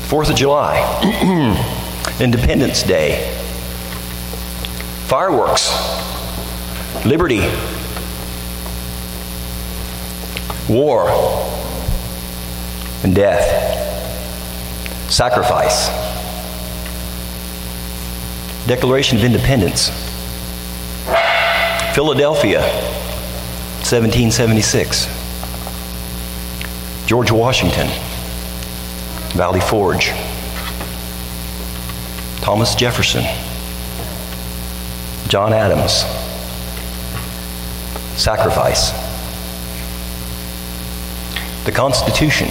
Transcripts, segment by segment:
4th of July, Independence Day, fireworks, liberty, war, and death, sacrifice, Declaration of Independence, Philadelphia, 1776, George Washington, Valley Forge, Thomas Jefferson, John Adams, sacrifice, the Constitution,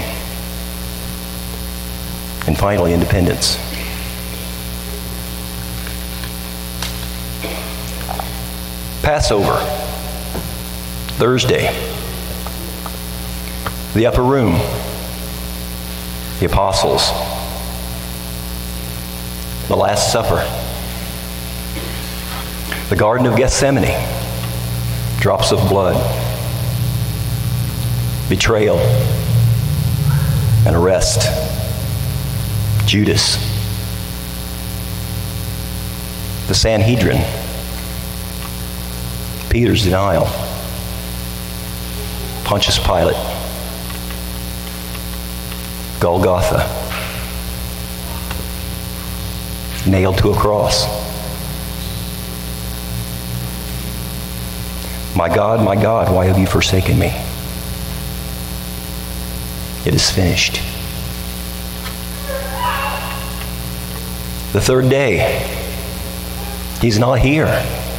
and finally independence. Passover, Thursday, the upper room, the apostles, the Last Supper, the Garden of Gethsemane, drops of blood, betrayal, and arrest, Judas, the Sanhedrin, Peter's denial, Pontius Pilate, Golgotha, nailed to a cross. My God, why have you forsaken me? It is finished. The third day, he's not here.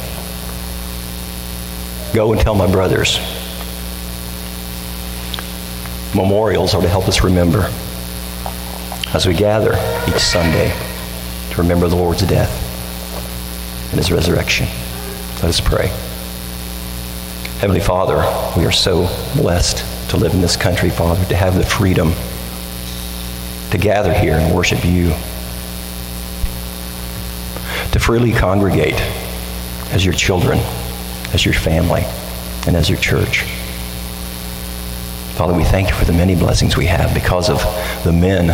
Go and tell my brothers. Memorials are to help us remember as we gather each Sunday to remember the Lord's death and his resurrection. Let us pray. Heavenly Father, we are so blessed to live in this country, Father, to have the freedom to gather here and worship you, to freely congregate as your children, as your family, and as your church. Father, we thank you for the many blessings we have because of the men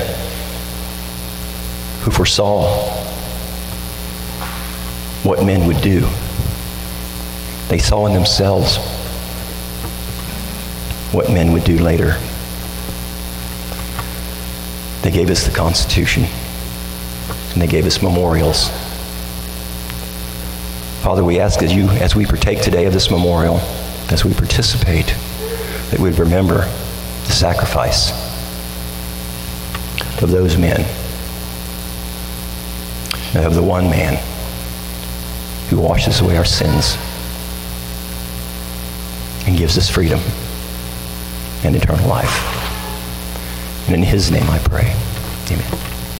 who foresaw what men would do. They saw in themselves what men would do later. They gave us the Constitution, and they gave us memorials. Father, we ask as we partake today of this memorial, as we participate, that we'd remember the sacrifice of those men, and of the one man who washes away our sins and gives us freedom and eternal life. And in his name I pray. Amen.